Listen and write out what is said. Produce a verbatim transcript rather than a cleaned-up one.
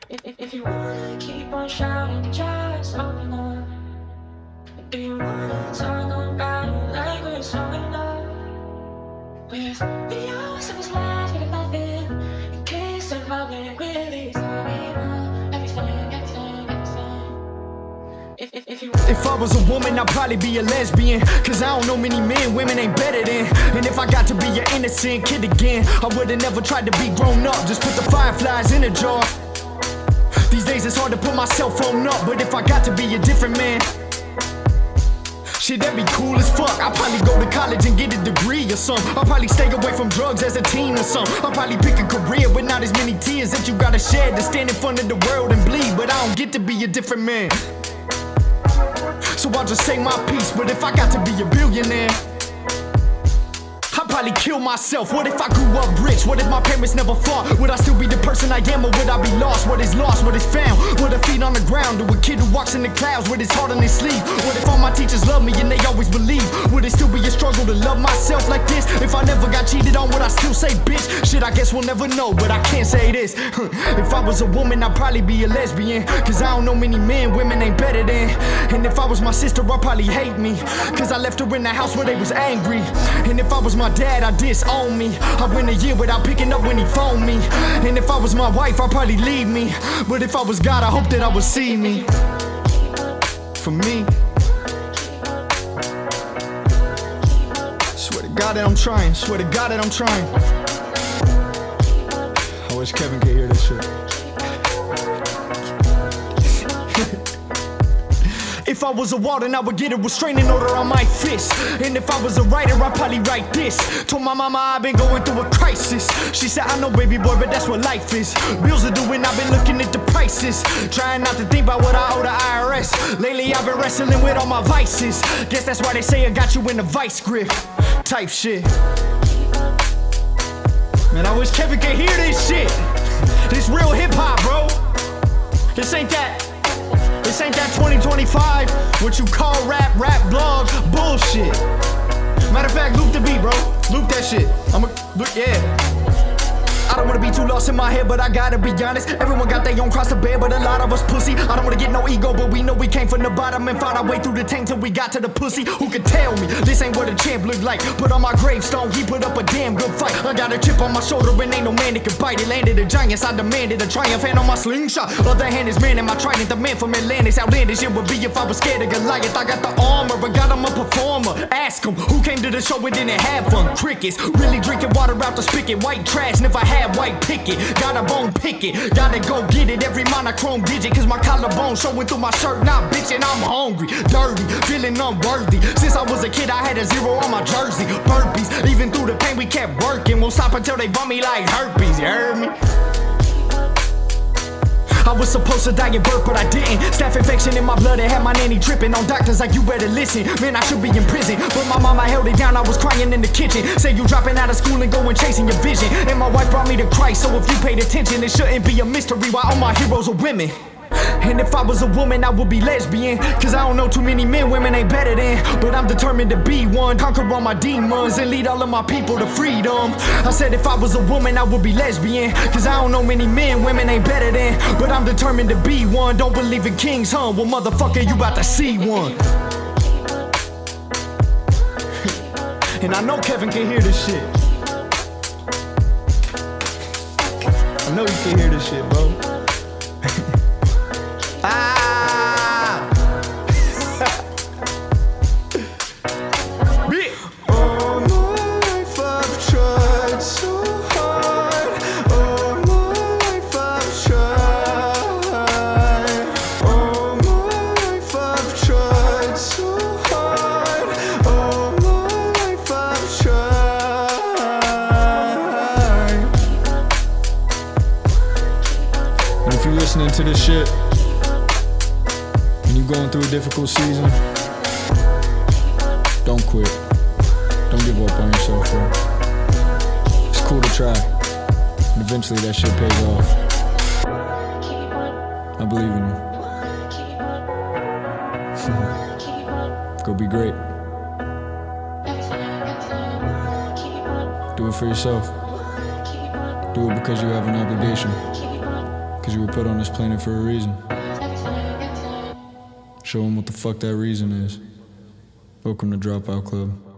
If, if, if you wanna keep on shouting, just open up. Do you wanna talk about it like we're so in love? With videos of us laughing at nothing, in case of public, really talking about everything, everything, everything. If, if, if, you if I was a woman, I'd probably be a lesbian. Cause I don't know many men women ain't better than. And if I got to be an innocent kid again, I would've never tried to be grown up. Just put the fireflies in a jar. These days it's hard to put my cell phone up, but if I got to be a different man, shit, that'd be cool as fuck. I'll probably go to college and get a degree or something. I'll probably stay away from drugs as a teen or something. I'll probably pick a career with not as many tears that you gotta shed to stand in front of the world and bleed. But I don't get to be a different man, so I'll just say my piece. But if I got to be a billionaire, I'd probably kill myself. What if I grew up rich? What if my parents never fought? Would I still be the person I am, or would I be lost? What is lost? What is found? With a feet on the ground, to a kid who walks in the clouds with his heart on his sleeve. What if all my teachers love me and they always believe? Would it still be a struggle to love myself like this? If I never got cheated on, would I still say bitch? Shit, I guess we'll never know, but I can't say this. If I was a woman, I'd probably be a lesbian. Cause I don't know many men women ain't better than. And if I was my sister, I'd probably hate me, cause I left her in the house where they was angry. And if I was my dad, I'd disown me. I went a year without picking up when he phoned me. And if I was my wife, I'd probably leave me. But if I was God, I hope that I would see me. For me, swear to God that I'm trying. Swear to God that I'm trying. I wish Kevin could hear this shit. If I was a warden, I would get a restraining order on my fist. And if I was a writer, I'd probably write this. Told my mama I've been going through a crisis. She said, I know baby boy, but that's what life is. Bills are due and I've been looking at the prices. Trying not to think about what I owe the I R S. Lately I've been wrestling with all my vices. Guess that's why they say I got you in a vice grip type shit. Man, I wish Kevin could hear this shit. This real hip hop, bro. This ain't that This ain't that twenty twenty-five, what you call rap, rap, blog, bullshit. Matter of fact, loop the beat, bro. Loop that shit. I'ma, look, yeah. I don't wanna be too lost in my head, but I gotta be honest. Everyone got their own cross to bear, but a lot of us pussy. I don't wanna get no ego, but we know we came from the bottom and fought our way through the tank till we got to the pussy. Who could tell me this ain't what a champ look like? Put on my gravestone, he put up a damn good fight. I got a chip on my shoulder and ain't no man that can bite it. Landed a giant, I demanded a triumph, and on my slingshot. Other hand is man and my trident, the man from Atlantis. Outlandish it would be if I was scared of Goliath. I got the armor, but God, I'm a performer. Ask him who came to the show and didn't have fun. Crickets, really drinking water out the spigot. White trash, never had white picket. Got a bone picket, gotta go get it. Every monochrome digit, cause my collarbone showing through my shirt. Not bitchin', I'm hungry, dirty, feeling unworthy. Since I was a kid, I had a zero on my jersey. Burpees, even through the pain, we kept working. Won't stop until they bump me like herpes, you heard me? I was supposed to die at birth, but I didn't. Staph infection in my blood, it had my nanny tripping on doctors like, you better listen. Man, I should be in prison, but my mama held it down. I was crying in the kitchen. Say you dropping out of school and going chasing your vision. And my wife brought me to Christ, so if you paid attention, it shouldn't be a mystery why all my heroes are women. And if I was a woman, I would be lesbian. Cause I don't know too many men women ain't better than. But I'm determined to be one, conquer all my demons and lead all of my people to freedom. I said if I was a woman, I would be lesbian. Cause I don't know many men women ain't better than. But I'm determined to be one. Don't believe in kings, huh? Well, motherfucker, you about to see one. And I know Kevin can hear this shit. I know you can hear this shit, bro. Ah! All my life I've tried so hard. All my life I've tried. All my life I've tried so hard. All my life I've tried. And if you're listening to this shit, going through a difficult season, don't quit. Don't give up on yourself, bro. It's cool to try, and eventually that shit pays off. I believe in you. Go be great. Do it for yourself. Do it because you have an obligation. Cause you were put on this planet for a reason. Show them what the fuck that reason is. Welcome to Dropout Club.